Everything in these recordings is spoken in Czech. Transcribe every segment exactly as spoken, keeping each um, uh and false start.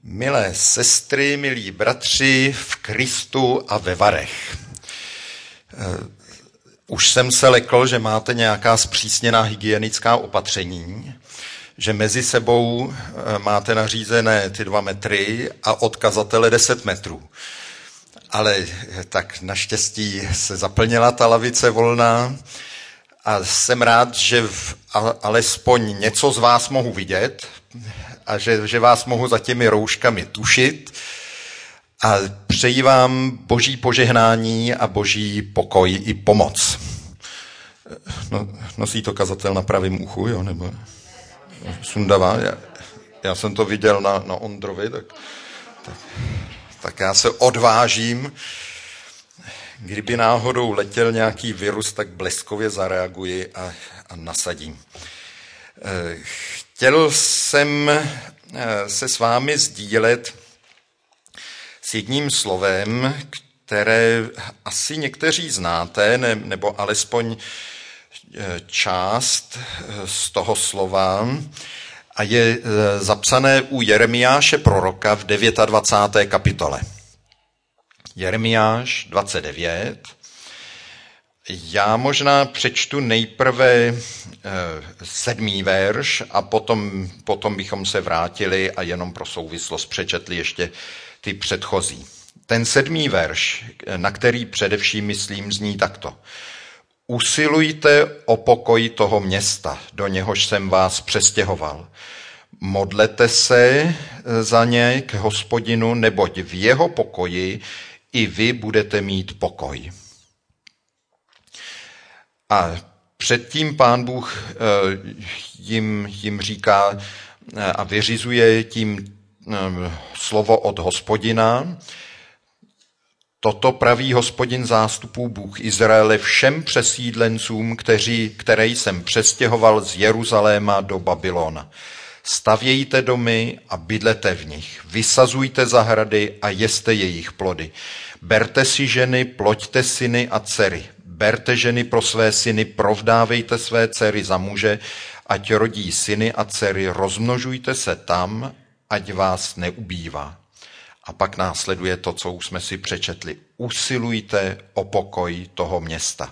Milé sestry, milí bratři v Kristu a ve varech. Už jsem se lekl, že máte nějaká zpřísněná hygienická opatření, že mezi sebou máte nařízené ty dva metry a od kazatele deset metrů. Ale tak naštěstí se zaplnila ta lavice volná a jsem rád, že v, alespoň něco z vás mohu vidět a že, že vás mohu za těmi rouškami tušit a přeji vám boží požehnání a boží pokoj i pomoc. No, nosí to kazatel na pravém uchu, jo, nebo sundavá? Já, já jsem to viděl na, na Ondrovi, tak, tak, tak já se odvážím. Kdyby náhodou letěl nějaký virus, tak bleskově zareaguji a, a nasadím. Chtěl jsem se s vámi sdílet s jedním slovem, které asi někteří znáte, ne, nebo alespoň část z toho slova, a je zapsané u Jeremiáše proroka v dvacáté deváté kapitole. Jeremiáš dvacet devět. Já možná přečtu nejprve sedmý verš a potom, potom bychom se vrátili a jenom pro souvislost přečetli ještě ty předchozí. Ten sedmý verš, na který především myslím, zní takto. Usilujte o pokoj toho města, do něhož jsem vás přestěhoval. Modlete se za ně k Hospodinu, neboť v jeho pokoji i vy budete mít pokoj. A předtím Pán Bůh jim, jim říká a vyřizuje tím slovo od Hospodina. Toto praví Hospodin zástupů Bůh Izraele všem přesídlencům, kteří, které jsem přestěhoval z Jeruzaléma do Babylona. Stavějte domy a bydlete v nich, vysazujte zahrady a jeste jejich plody. Berte si ženy, ploďte syny a dcery. Berte ženy pro své syny, provdávejte své dcery za muže, ať rodí syny a dcery, rozmnožujte se tam, ať vás neubývá. A pak následuje to, co už jsme si přečetli. Usilujte o pokoj toho města.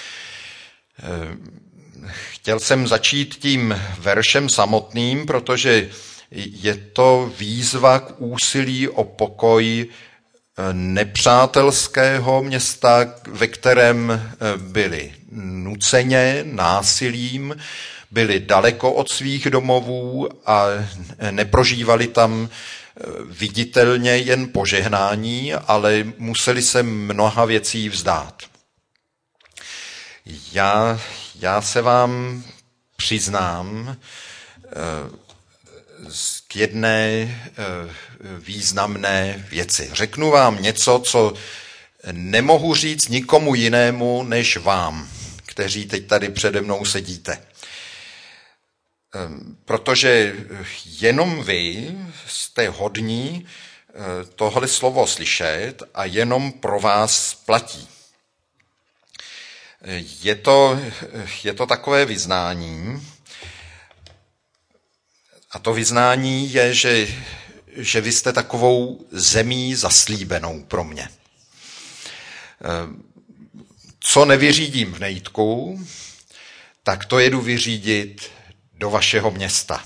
Chtěl jsem začít tím veršem samotným, protože je to výzva k úsilí o pokoj nepřátelského města, ve kterém byli nuceně, násilím, byli daleko od svých domovů a neprožívali tam viditelně jen požehnání, ale museli se mnoha věcí vzdát. Já, já se vám přiznám k jedné významné věci. Řeknu vám něco, co nemohu říct nikomu jinému, než vám, kteří teď tady přede mnou sedíte. Protože jenom vy jste hodní tohle slovo slyšet a jenom pro vás platí. Je to, je to takové vyznání, a to vyznání je, že, že vy jste takovou zemí zaslíbenou pro mě. Co nevyřídím v Nejtku, tak to jedu vyřídit do vašeho města.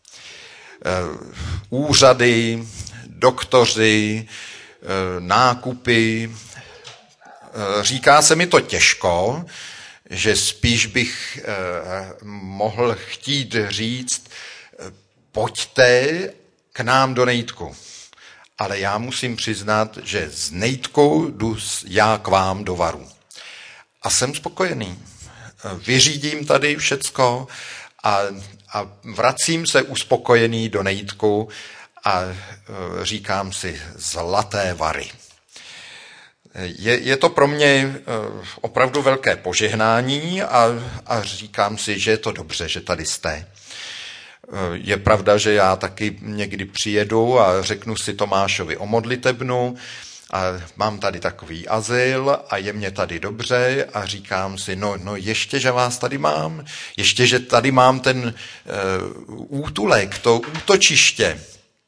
Úřady, doktoři, nákupy. Říká se mi to těžko, že spíš bych mohl chtít říct, pojďte k nám do Nejtku. Ale já musím přiznat, že z Nejtku jdu já k vám do Varu. A jsem spokojený. Vyřídím tady všecko a, a vracím se uspokojený do Nejtku a říkám si zlaté Vary. Je, je to pro mě opravdu velké požehnání a, a říkám si, že je to dobře, že tady jste. Je pravda, že já taky někdy přijedu a řeknu si Tomášovi o modlitebnu a mám tady takový azyl a je mě tady dobře a říkám si, no, no ještě, že vás tady mám, ještě, že tady mám ten uh, útulek, to útočiště.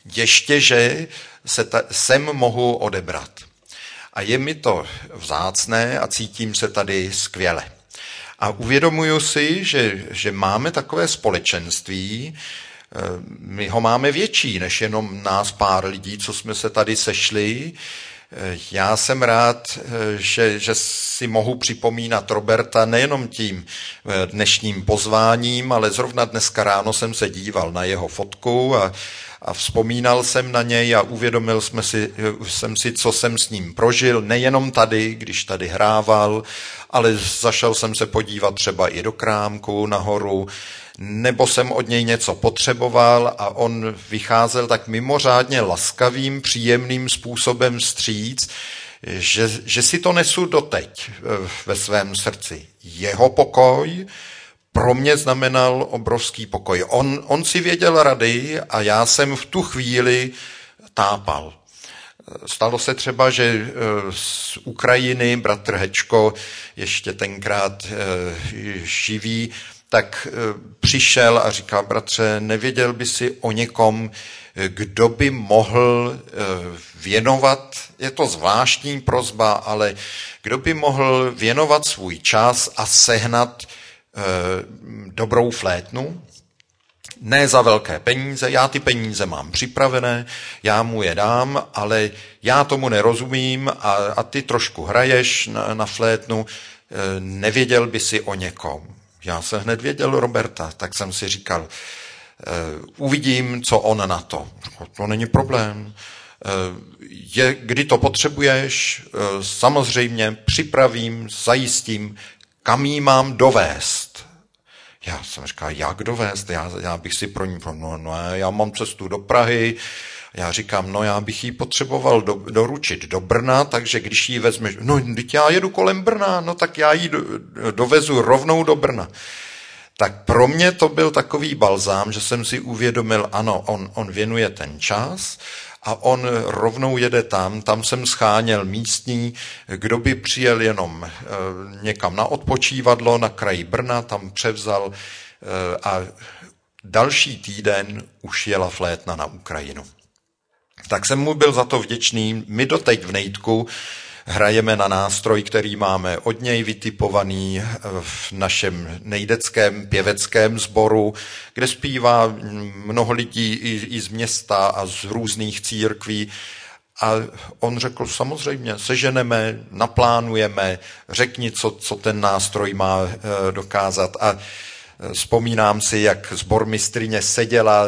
ještě, že se ta, sem mohu odebrat. A je mi to vzácné a cítím se tady skvěle. A uvědomuju si, že, že máme takové společenství, my ho máme větší, než jenom nás pár lidí, co jsme se tady sešli. Já jsem rád, že, že si mohu připomínat Roberta nejenom tím dnešním pozváním, ale zrovna dneska ráno jsem se díval na jeho fotku a, a vzpomínal jsem na něj a uvědomil jsme si, jsem si, co jsem s ním prožil, nejenom tady, když tady hrával, ale zašel jsem se podívat třeba i do krámku nahoru, nebo jsem od něj něco potřeboval a on vycházel tak mimořádně laskavým, příjemným způsobem vstříc, že, že si to nesu doteď ve svém srdci. Jeho pokoj pro mě znamenal obrovský pokoj. On, on si věděl rady a já jsem v tu chvíli tápal. Stalo se třeba, že z Ukrajiny bratr Hečko, ještě tenkrát živý, tak přišel a říkal, bratře, nevěděl by si o někom, kdo by mohl věnovat, je to zvláštní prosba, ale kdo by mohl věnovat svůj čas a sehnat dobrou flétnu? Ne za velké peníze, já ty peníze mám připravené, já mu je dám, ale já tomu nerozumím a, a ty trošku hraješ na, na flétnu, nevěděl by si o někom. Já jsem hned věděl Roberta, tak jsem si říkal, uvidím, co on na to. To není problém. Je, kdy to potřebuješ, samozřejmě připravím, zajistím, kam jí mám dovést. Já jsem říkal, jak dovést? Já, já bych si pro ní, no, no, já mám cestu do Prahy, já říkám, no já bych jí potřeboval do, doručit do Brna, takže když ji vezmeš, no teď já jedu kolem Brna, no tak já ji do, dovezu rovnou do Brna. Tak pro mě to byl takový balzám, že jsem si uvědomil, ano, on, on věnuje ten čas a on rovnou jede tam, tam jsem scháněl místní, kdo by přijel jenom e, někam na odpočívadlo na kraji Brna, tam převzal e, a další týden už jela flétna na Ukrajinu. Tak jsem mu byl za to vděčný. My doteď v Nejtku hrajeme na nástroj, který máme od něj vytipovaný v našem nejdeckém pěveckém sboru, kde zpívá mnoho lidí i, i z města a z různých církví. A on řekl, samozřejmě, seženeme, naplánujeme, řekni, co, co ten nástroj má dokázat. A vzpomínám si, jak sbormistryně seděla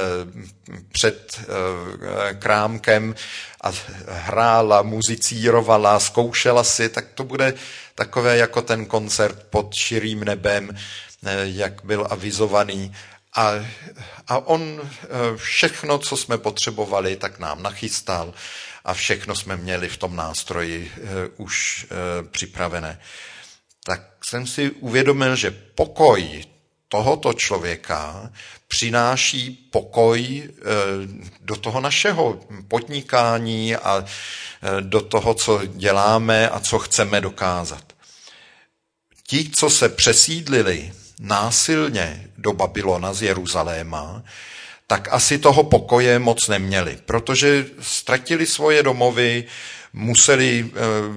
před krámkem a hrála, muzicírovala, zkoušela si, tak to bude takové jako ten koncert pod širým nebem, jak byl avizovaný. A, a on všechno, co jsme potřebovali, tak nám nachystal a všechno jsme měli v tom nástroji už připravené. Tak jsem si uvědomil, že pokoj tohoto člověka přináší pokoj do toho našeho podnikání a do toho, co děláme a co chceme dokázat. Ti, co se přesídlili násilně do Babylona z Jeruzaléma, tak asi toho pokoje moc neměli, protože ztratili svoje domovy, museli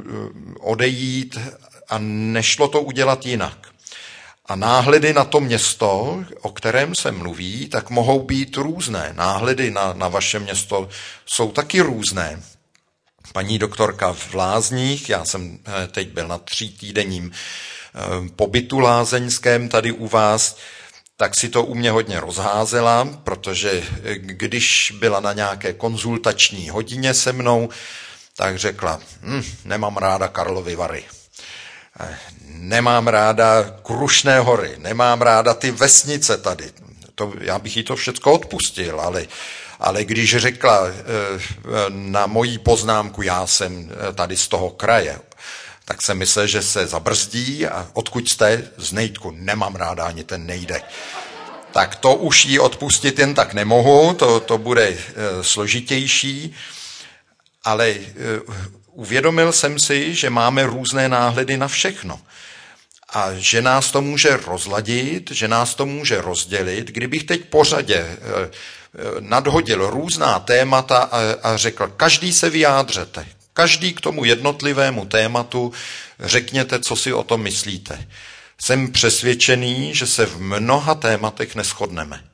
odejít a nešlo to udělat jinak. A náhledy na to město, o kterém se mluví, tak mohou být různé. Náhledy na, na vaše město jsou taky různé. Paní doktorka v Lázních, já jsem teď byl na třítýdenním pobytu lázeňském tady u vás, tak si to u mě hodně rozházela, protože když byla na nějaké konzultační hodině se mnou, tak řekla, hm, nemám ráda Karlovy Vary. Nemám ráda Krušné hory, nemám ráda ty vesnice tady. To, já bych jí to všecko odpustil, ale, ale když řekla na moji poznámku, já jsem tady z toho kraje, tak jsem myslel, že se zabrzdí a odkud jste, z Nejtku, nemám ráda ani ten Nejdek. Tak to už jí odpustit jen tak nemohu, to, to bude složitější, ale uvědomil jsem si, že máme různé náhledy na všechno a že nás to může rozladit, že nás to může rozdělit. Kdybych teď pořadě nadhodil různá témata a, a řekl, každý se vyjádřete, každý k tomu jednotlivému tématu řekněte, co si o tom myslíte. Jsem přesvědčený, že se v mnoha tématech neshodneme.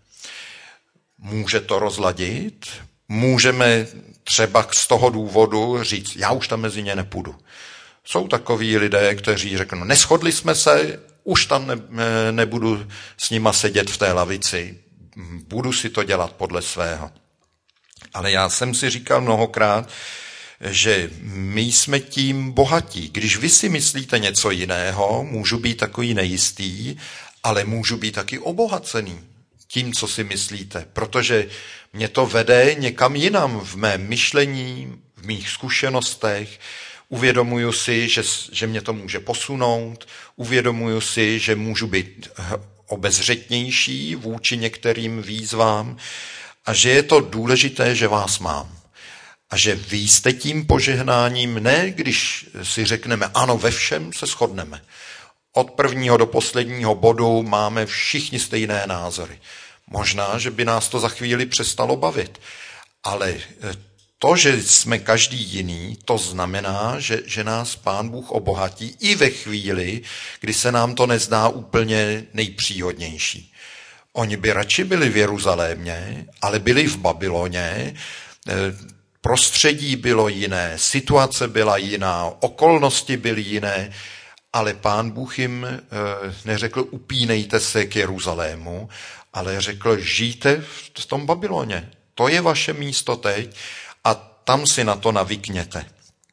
Může to rozladit, můžeme třeba z toho důvodu říct, já už tam mezi ně nepůjdu. Jsou takoví lidé, kteří řeknou, neshodli jsme se, už tam ne, nebudu s nima sedět v té lavici, budu si to dělat podle svého. Ale já jsem si říkal mnohokrát, že my jsme tím bohatí. Když vy si myslíte něco jiného, můžu být takový nejistý, ale můžu být taky obohacený tím, co si myslíte, protože mě to vede někam jinam v mém myšlení, v mých zkušenostech. Uvědomuju si, že, že mě to může posunout, uvědomuju si, že můžu být obezřetnější vůči některým výzvám a že je to důležité, že vás mám. A že vy jste tím požehnáním, ne když si řekneme, ano, ve všem se shodneme. Od prvního do posledního bodu máme všichni stejné názory. Možná, že by nás to za chvíli přestalo bavit, ale to, že jsme každý jiný, to znamená, že, že nás Pán Bůh obohatí i ve chvíli, kdy se nám to nezdá úplně nejpříhodnější. Oni by radši byli v Jeruzalémě, ale byli v Babyloně, prostředí bylo jiné, situace byla jiná, okolnosti byly jiné, ale Pán Bůh jim neřekl upínejte se k Jeruzalému, ale řekl žijte v tom Babyloně. To je vaše místo teď a tam si na to navykněte.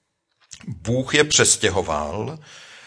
Bůh je přestěhoval,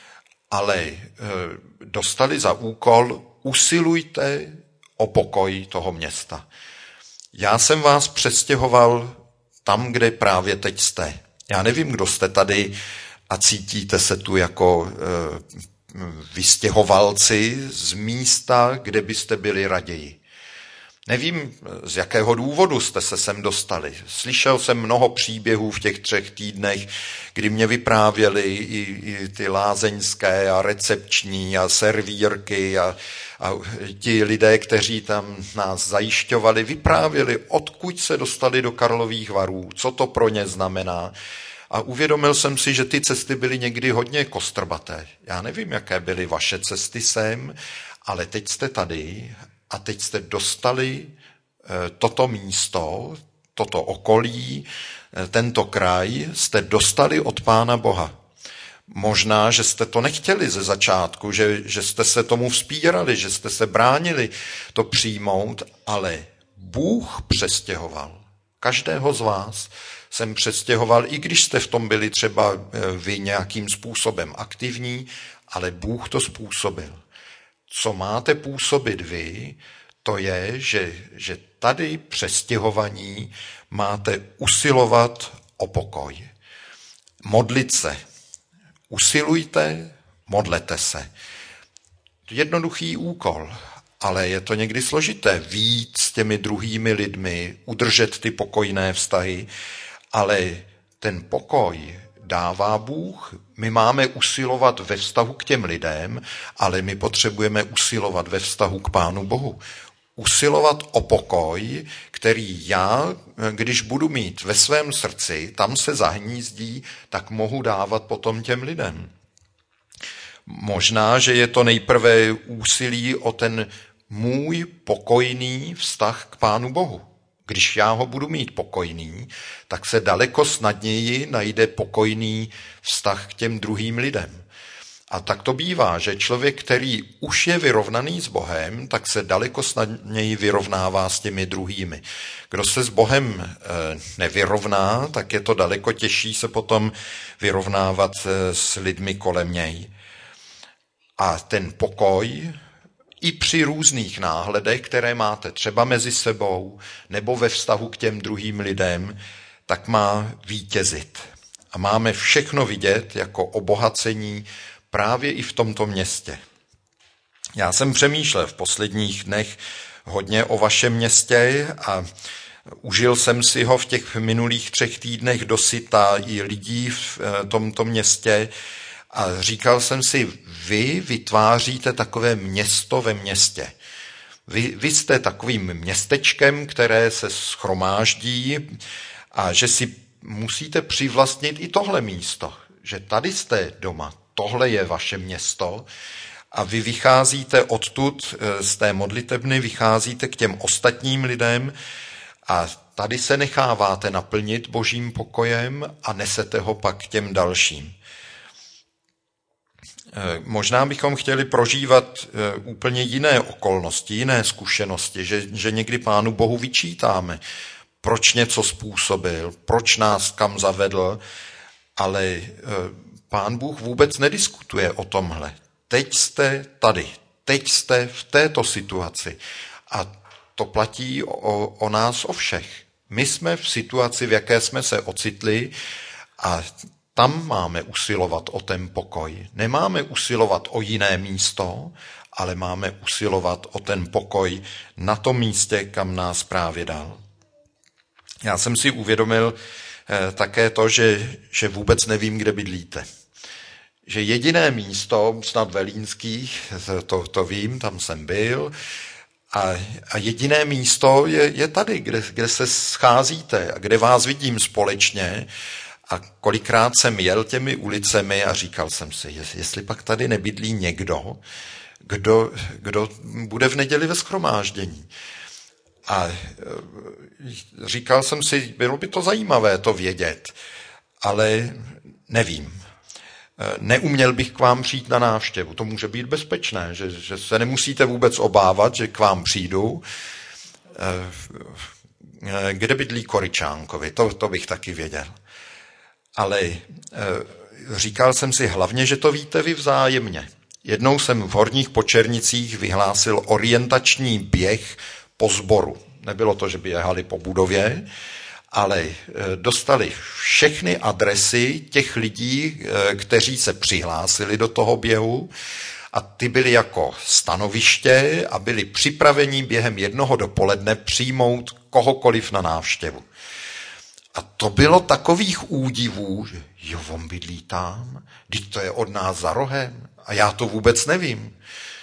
ale dostali za úkol usilujte o pokoj toho města. Já jsem vás přestěhoval tam, kde právě teď jste. Já nevím, kdo jste tady a cítíte se tu jako e, vystěhovalci z místa, kde byste byli raději. Nevím, z jakého důvodu jste se sem dostali. Slyšel jsem mnoho příběhů v těch třech týdnech, kdy mě vyprávěli i, i ty lázeňské a recepční a servírky a, a ti lidé, kteří tam nás zajišťovali, vyprávěli, odkud se dostali do Karlových Varů, co to pro ně znamená. A uvědomil jsem si, že ty cesty byly někdy hodně kostrbaté. Já nevím, jaké byly vaše cesty sem, ale teď jste tady a teď jste dostali toto místo, toto okolí, tento kraj, jste dostali od Pána Boha. Možná, že jste to nechtěli ze začátku, že, že jste se tomu vzpírali, že jste se bránili to přijmout, ale Bůh přestěhoval. Každého z vás jsem přestěhoval, i když jste v tom byli třeba vy nějakým způsobem aktivní, ale Bůh to způsobil. Co máte působit vy, to je, že, že tady přestěhovaní máte usilovat o pokoj. Modlit se. Usilujte, modlete se. Jednoduchý úkol, ale je to někdy složité vyjít s těmi druhými lidmi, udržet ty pokojné vztahy, ale ten pokoj dává Bůh. My máme usilovat ve vztahu k těm lidem, ale my potřebujeme usilovat ve vztahu k Pánu Bohu. Usilovat o pokoj, který já, když budu mít ve svém srdci, tam se zahnízdí, tak mohu dávat potom těm lidem. Možná, že je to nejprve úsilí o ten můj pokojný vztah k Pánu Bohu. Když já ho budu mít pokojný, tak se daleko snadněji najde pokojný vztah k těm druhým lidem. A tak to bývá, že člověk, který už je vyrovnaný s Bohem, tak se daleko snadněji vyrovnává s těmi druhými. Kdo se s Bohem nevyrovná, tak je to daleko těžší se potom vyrovnávat s lidmi kolem něj. A ten pokoj i při různých náhledech, které máte třeba mezi sebou nebo ve vztahu k těm druhým lidem, tak má vítězit. A máme všechno vidět jako obohacení právě i v tomto městě. Já jsem přemýšlel v posledních dnech hodně o vašem městě a užil jsem si ho v těch minulých třech týdnech dosyta i lidí v tomto městě a říkal jsem si, vy vytváříte takové město ve městě. Vy, vy jste takovým městečkem, které se shromáždí a že si musíte přivlastnit i tohle místo, že tady jste doma, tohle je vaše město a vy vycházíte odtud z té modlitebny, vycházíte k těm ostatním lidem a tady se necháváte naplnit Božím pokojem a nesete ho pak k těm dalším. Možná bychom chtěli prožívat úplně jiné okolnosti, jiné zkušenosti, že, že někdy Pánu Bohu vyčítáme, proč něco způsobil, proč nás kam zavedl, ale Pán Bůh vůbec nediskutuje o tomhle. Teď jste tady, teď jste v této situaci a to platí o, o nás, o všech. My jsme v situaci, v jaké jsme se ocitli a tam máme usilovat o ten pokoj. Nemáme usilovat o jiné místo, ale máme usilovat o ten pokoj na tom místě, kam nás právě dal. Já jsem si uvědomil eh, také to, že, že vůbec nevím, kde bydlíte. Že jediné místo, snad Velínských, to, to vím, tam jsem byl, a, a jediné místo je, je tady, kde, kde se scházíte a kde vás vidím společně. A kolikrát jsem jel těmi ulicemi a říkal jsem si, jestli pak tady nebydlí někdo, kdo, kdo bude v neděli ve shromáždění. A říkal jsem si, bylo by to zajímavé to vědět, ale nevím. Neuměl bych k vám přijít na návštěvu. To může být bezpečné, že, že se nemusíte vůbec obávat, že k vám přijdu. Kde bydlí Koryčánkovi, to, to bych taky věděl. Ale e, říkal jsem si hlavně, že to víte vy vzájemně. Jednou jsem v Horních Počernicích vyhlásil orientační běh po sboru. Nebylo to, že by jehali po budově, ale e, dostali všechny adresy těch lidí, e, kteří se přihlásili do toho běhu a ty byli jako stanoviště a byli připraveni během jednoho dopoledne přijmout kohokoliv na návštěvu. A to bylo takových údivů, že jo, on bydlí tam, vždyť to je od nás za rohem a já to vůbec nevím.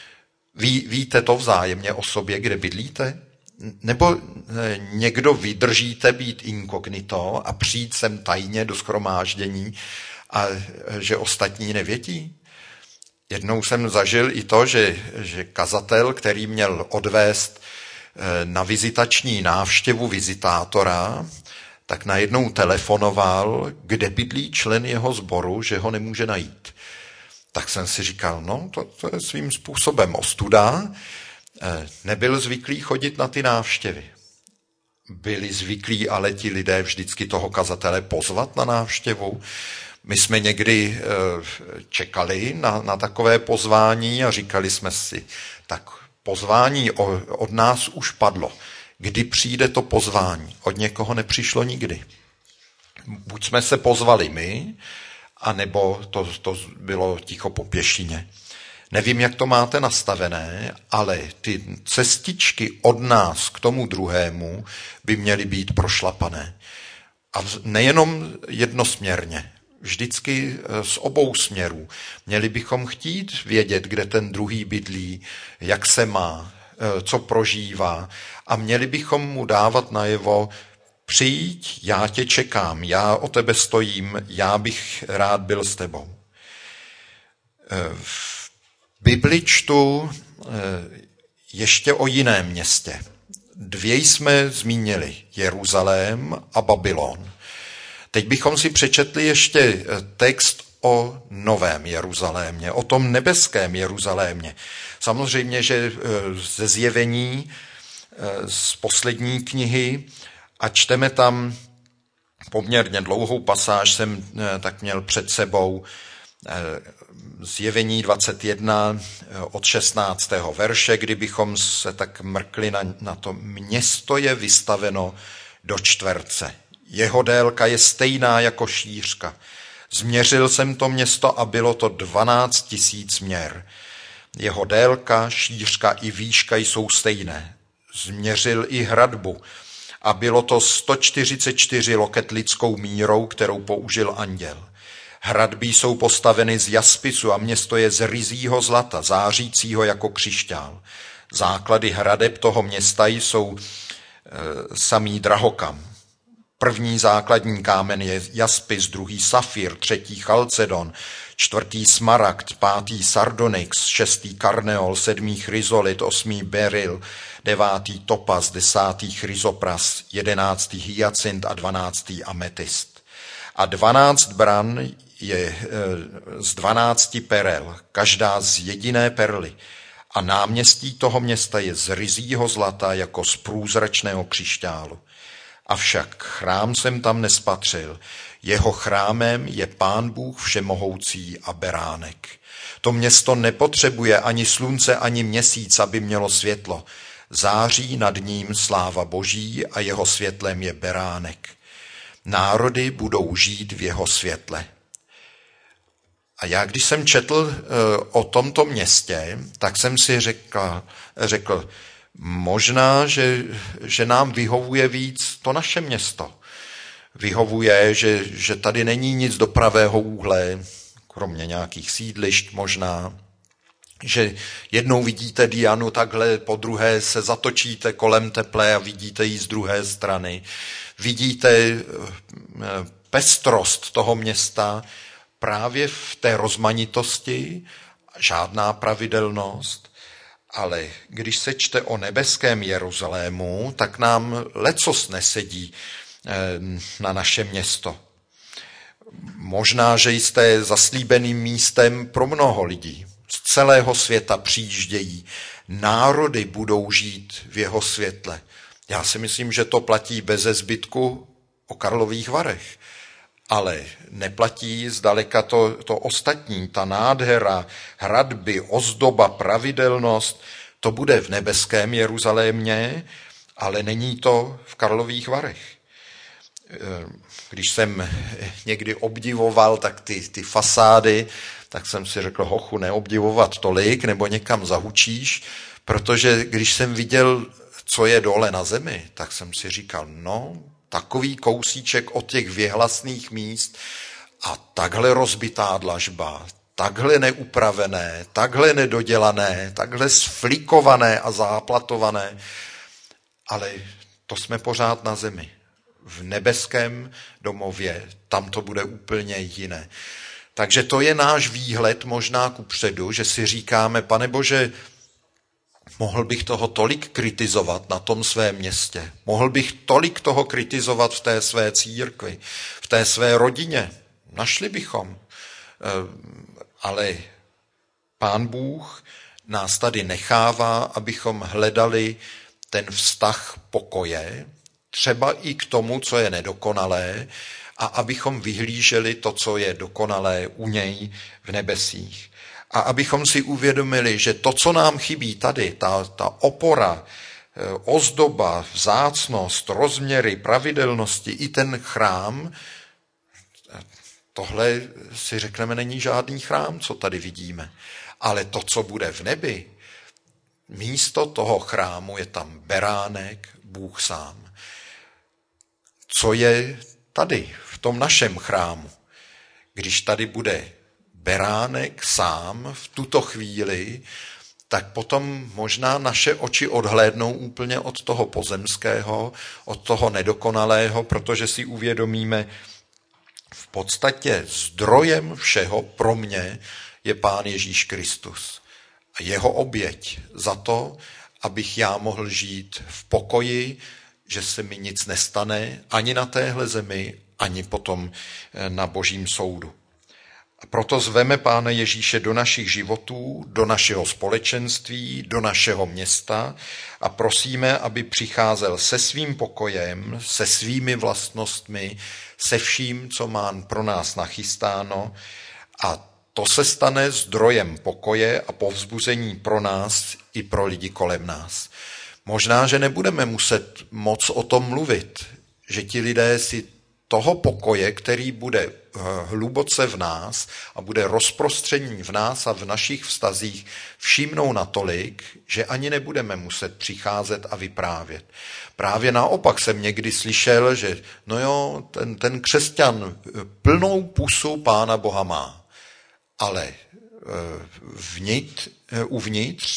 Ví, víte to vzájemně o sobě, kde bydlíte? Nebo někdo vydržíte být inkognito a přijít sem tajně do shromáždění a že ostatní nevědí? Jednou jsem zažil i to, že, že kazatel, který měl odvést na vizitační návštěvu vizitátora, tak najednou telefonoval, kde bydlí člen jeho sboru, že ho nemůže najít. Tak jsem si říkal, no to, to je svým způsobem ostuda. Nebyl zvyklý chodit na ty návštěvy. Byli zvyklí ale ti lidé vždycky toho kazatele pozvat na návštěvu. My jsme někdy čekali na, na takové pozvání a říkali jsme si, tak pozvání od nás už padlo. Kdy přijde to pozvání? Od někoho nepřišlo nikdy. Buď jsme se pozvali my, anebo to, to bylo ticho po pěšině. Nevím, jak to máte nastavené, ale ty cestičky od nás k tomu druhému by měly být prošlapané. A nejenom jednosměrně, vždycky z obou směrů. Měli bychom chtít vědět, kde ten druhý bydlí, jak se má, co prožívá a měli bychom mu dávat najevo, přijď, já tě čekám, já o tebe stojím, já bych rád byl s tebou. V Bibli čtu ještě o jiném městě. Dvě jsme zmínili, Jeruzalém a Babylon. Teď bychom si přečetli ještě text o novém Jeruzalémě, o tom nebeském Jeruzalémě. Samozřejmě, že ze Zjevení, z poslední knihy, a čteme tam poměrně dlouhou pasáž, jsem tak měl před sebou, Zjevení dvacet jedna od šestnáctého verše, kdybychom se tak mrkli na, na to. Město je vystaveno do čtverce. Jeho délka je stejná jako šířka. Změřil jsem to město a bylo to dvanáct tisíc měr. Jeho délka, šířka i výška jsou stejné. Změřil i hradbu a bylo to sto čtyřicet čtyři loket lidskou mírou, kterou použil anděl. Hradby jsou postaveny z jaspisu a město je z ryzího zlata, zářícího jako křišťál. Základy hradeb toho města jsou samý drahokam. První základní kámen je jaspis, druhý safír, třetí chalcedon, čtvrtý smaragd, pátý sardonyx, šestý karneol, sedmý chryzolit, osmý beryl, devátý topaz, desátý chryzopras, jedenáctý hyacint a dvanáctý ametist. A dvanáct bran je z dvanácti perel, každá z jediné perly. A náměstí toho města je z ryzího zlata jako z průzračného křišťálu. Avšak chrám jsem tam nespatřil. Jeho chrámem je Pán Bůh všemohoucí a beránek. To město nepotřebuje ani slunce, ani měsíc, aby mělo světlo. Září nad ním sláva Boží a jeho světlem je beránek. Národy budou žít v jeho světle. A já, když jsem četl o tomto městě, tak jsem si řekl, řekl možná, že, že nám vyhovuje víc to naše město. Vyhovuje, že, že tady není nic do pravého úhle, kromě nějakých sídlišť možná, že jednou vidíte Dianu takhle, po druhé se zatočíte kolem teple a vidíte ji z druhé strany. Vidíte pestrost toho města právě v té rozmanitosti, žádná pravidelnost, ale když se čte o nebeském Jeruzalému, tak nám lecos nesedí na naše město. Možná, že jste zaslíbeným místem pro mnoho lidí. Z celého světa přijíždějí. Národy budou žít v jeho světle. Já si myslím, že to platí beze zbytku o Karlových Varech. Ale neplatí zdaleka to, to ostatní, ta nádhera, hradby, ozdoba, pravidelnost, to bude v nebeském Jeruzalémě, ale není to v Karlových Varech. Když jsem někdy obdivoval tak ty, ty fasády, tak jsem si řekl, hochu, neobdivovat tolik, nebo někam zahučíš, protože když jsem viděl, co je dole na zemi, tak jsem si říkal, no, takový kousíček od těch věhlasných míst a takhle rozbitá dlažba, takhle neupravené, takhle nedodělané, takhle sflikované a záplatované, ale to jsme pořád na zemi. V nebeském domově, tam to bude úplně jiné. Takže to je náš výhled možná kupředu, že si říkáme, Pane Bože, mohl bych toho tolik kritizovat na tom svém městě. Mohl bych tolik toho kritizovat v té své církvi, v té své rodině. Našli bychom. Ale Pán Bůh nás tady nechává, abychom hledali ten vztah pokoje, třeba i k tomu, co je nedokonalé, a abychom vyhlíželi to, co je dokonalé u něj v nebesích. A abychom si uvědomili, že to, co nám chybí tady, ta, ta opora, ozdoba, vzácnost, rozměry, pravidelnosti, i ten chrám, tohle si řekneme, není žádný chrám, co tady vidíme. Ale to, co bude v nebi, místo toho chrámu je tam beránek, Bůh sám. Co je tady, v tom našem chrámu? Když tady bude beránek sám v tuto chvíli, tak potom možná naše oči odhlédnou úplně od toho pozemského, od toho nedokonalého, protože si uvědomíme, v podstatě zdrojem všeho pro mě je Pán Ježíš Kristus. A jeho oběť za to, abych já mohl žít v pokoji, že se mi nic nestane ani na téhle zemi, ani potom na Božím soudu. A proto zveme Pána Ježíše do našich životů, do našeho společenství, do našeho města a prosíme, aby přicházel se svým pokojem, se svými vlastnostmi, se vším, co má pro nás nachystáno, a to se stane zdrojem pokoje a povzbuzení pro nás i pro lidi kolem nás. Možná, že nebudeme muset moc o tom mluvit, že ti lidé si toho pokoje, který bude hluboce v nás a bude rozprostřený v nás a v našich vztazích, všimnou natolik, že ani nebudeme muset přicházet a vyprávět. Právě naopak jsem někdy slyšel, že no jo, ten, ten křesťan plnou pusu Pána Boha má, ale vnitř, uvnitř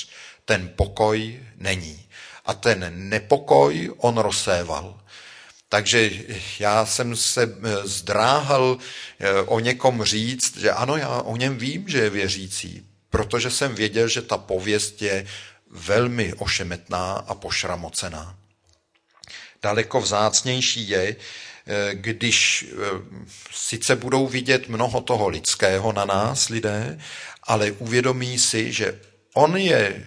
ten pokoj není. A ten nepokoj on rozséval. Takže já jsem se zdráhal o někom říct, že ano, já o něm vím, že je věřící, protože jsem věděl, že ta pověst je velmi ošemetná a pošramocená. Daleko vzácnější je, když sice budou vidět mnoho toho lidského na nás lidé, ale uvědomí si, že on je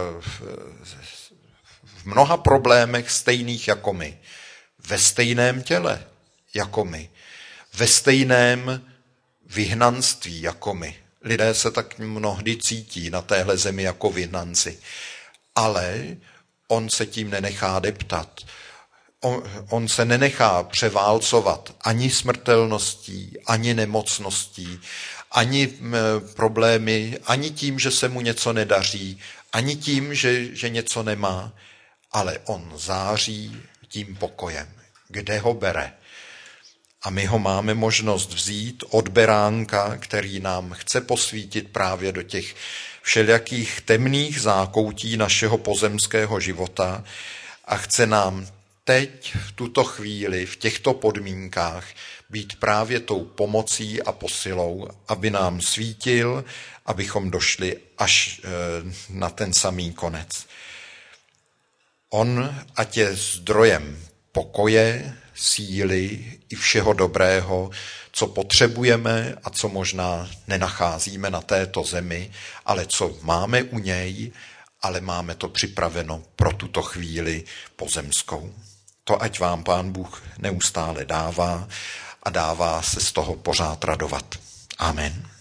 v mnoha problémech stejných jako my, ve stejném těle jako my, ve stejném vyhnanství jako my. Lidé se tak mnohdy cítí na téhle zemi jako vyhnanci, ale on se tím nenechá deptat. On, on se nenechá převálcovat ani smrtelností, ani nemocností, ani problémy, ani tím, že se mu něco nedaří, ani tím, že, že něco nemá, ale on září tím pokojem. Kde ho bere? A my ho máme možnost vzít od beránka, který nám chce posvítit právě do těch všelijakých temných zákoutí našeho pozemského života a chce nám teď, v tuto chvíli, v těchto podmínkách být právě tou pomocí a posilou, aby nám svítil, abychom došli až na ten samý konec. On, ať je zdrojem pokoje, síly i všeho dobrého, co potřebujeme a co možná nenacházíme na této zemi, ale co máme u něj, ale máme to připraveno pro tuto chvíli pozemskou. To ať vám Pán Bůh neustále dává a dává se z toho pořád radovat. Amen.